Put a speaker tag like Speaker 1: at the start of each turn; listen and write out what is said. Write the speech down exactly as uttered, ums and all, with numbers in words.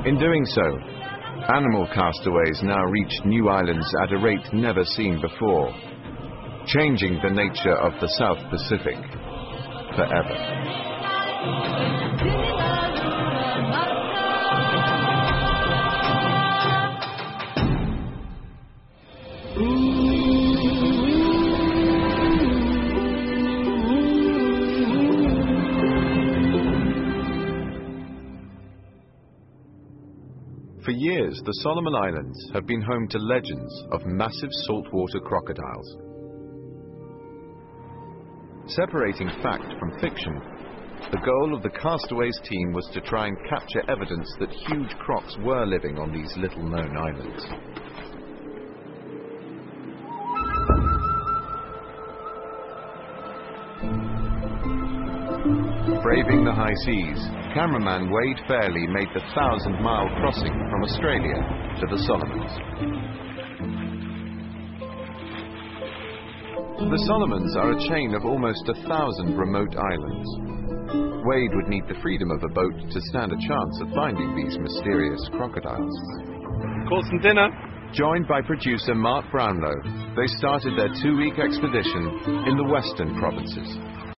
Speaker 1: In doing so, animal castaways now reach new islands at a rate never seen before, changing the nature of the South Pacific forever. For years, the Solomon Islands have been home to legends of massive saltwater crocodiles. Separating fact from fiction, the goal of the Castaways team was to try and capture evidence that huge crocs were living on these little-known islands. Braving the high seas, cameraman Wade Fairley made the thousand-mile crossing from Australia to the Solomons. The Solomons are a chain of almost a thousand remote islands. Wade would need the freedom of a boat to stand a chance of finding these mysterious crocodiles.
Speaker 2: Call some dinner.
Speaker 1: Joined by producer Mark Brownlow, they started their two-week expedition in the western provinces.